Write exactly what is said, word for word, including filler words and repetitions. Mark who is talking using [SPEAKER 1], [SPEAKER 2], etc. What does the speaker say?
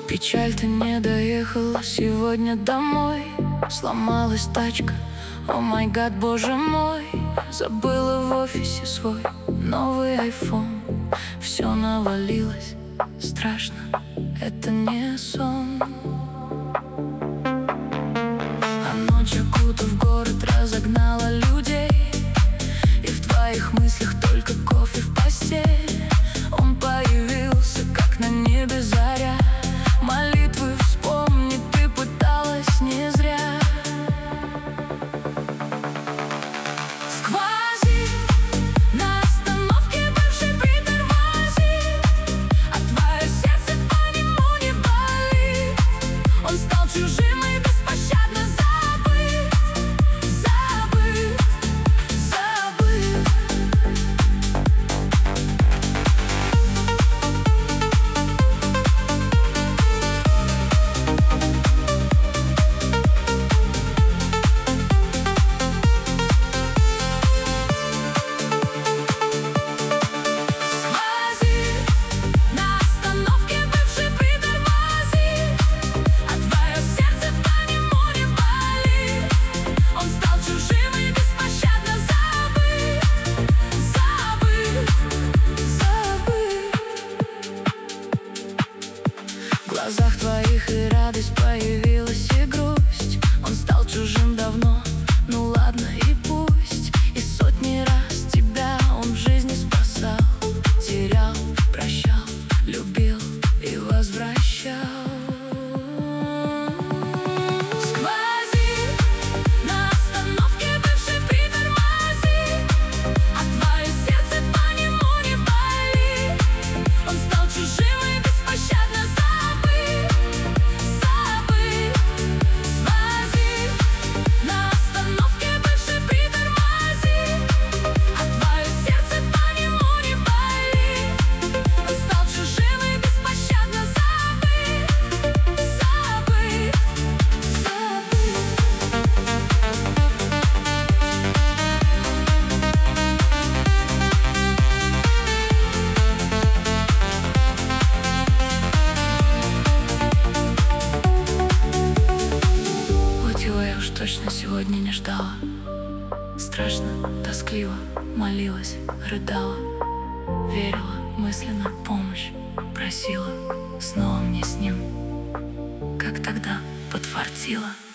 [SPEAKER 1] Печаль, ты не доехала сегодня домой. Сломалась тачка, о май гад, боже мой. Забыла в офисе свой новый айфон. Все навалилось, страшно, это не сон. А ночь, окутав город, разогнала людей. И в твоих мыслях только кофе в постель. Он появился, как на небе заря. Молитвы вспомни, ты пыталась не зря. Сквозит, на остановке бывший притормозит, а твое сердце по нему не болит. Он стал чужим и беспощадно забыт, забыт, забыт. В глазах твоих и радость появилась, и грусть. Он стал чужим давно, ну ладно и пусть. И сотни раз тебя он в жизни спасал, терял, прощал, любил и возвращал. Сквозит, на остановке бывший притормозит, а твое сердце по нему не болит. Он стал чужим и беспощадно забыт, забыт. Сквозит, на остановке бывший притормозит, а твое сердце по нему не болит. Он стал чужим и беспощадно забыт, забыт, забыт. Вот его я уж точно сегодня не ждала. Страшно, тоскливо, молилась, рыдала, верила, мысленно помощь просила. Снова мне с ним, как тогда, подфартило.